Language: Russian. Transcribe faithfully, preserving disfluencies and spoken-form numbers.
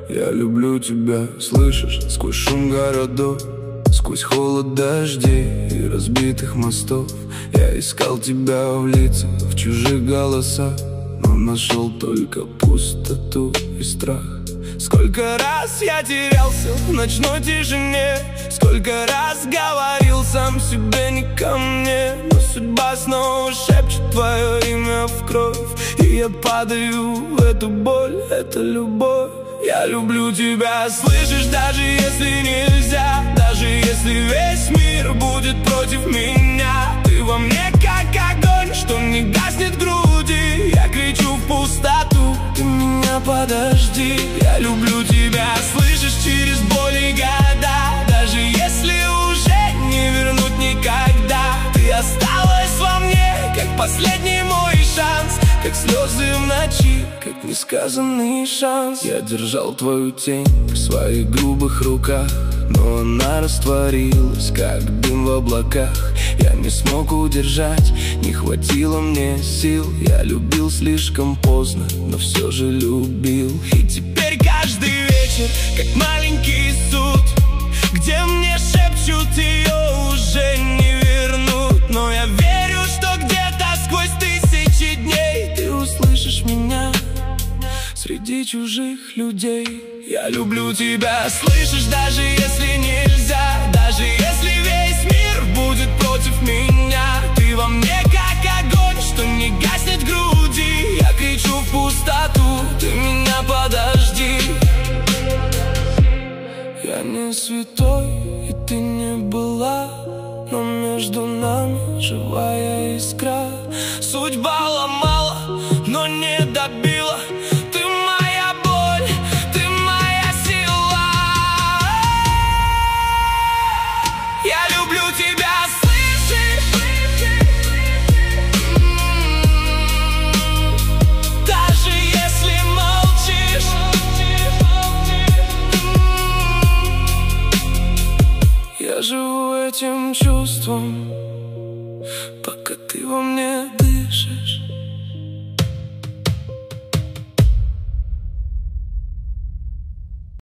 Я люблю тебя, слышишь, сквозь шум городов, сквозь холод дождей и разбитых мостов. Я искал тебя в лицах, в чужих голосах, но нашел только пустоту и страх. Сколько раз я терялся в ночной тишине, сколько раз говорил сам себе не ко мне, но судьба снова шепчет твое имя в кровь, и я падаю в эту боль, это любовь. Я люблю тебя, слышишь, даже если нельзя, даже если весь мир будет против меня. Ты во мне как огонь, что не гаснет в груди. Я кричу в пустоту, ты меня подожди. Я люблю тебя, слышишь, через боль и года, даже если уже не вернуть никогда. Ты осталась во мне, как последний мой шанс, как слезы в ночи, как несказанный шанс. Я держал твою тень в своих грубых руках, но она растворилась, как дым в облаках. Я не смог удержать, не хватило мне сил. Я любил слишком поздно, но все же любил. И теперь каждый вечер, как маленький суд, где мне шепчут, ее уже не вернут. Но я верю, что где-то сквозь тысячи дней ты услышишь меня среди чужих людей. Я люблю тебя, слышишь, даже если нельзя, даже если весь мир будет против меня. Ты во мне как огонь, что не гаснет в груди. Я кричу в пустоту, ты меня подожди. Я не святой, и ты не была, но между нами живая искра. Судьба ломала, но не добила. Ты моя боль, ты моя сила. Я люблю тебя, слышишь? Даже если молчишь. Я живу этим чувством, пока ты во мне дышишь.